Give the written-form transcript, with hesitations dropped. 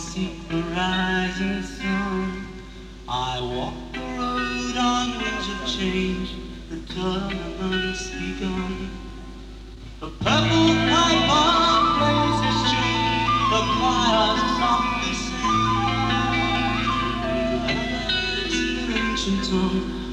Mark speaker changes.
Speaker 1: seek the rising sun. I walk the road on wings of change. The tournament's begun. The purple piper plays his tune. The choirs softly sing. With letters in ancient tongue.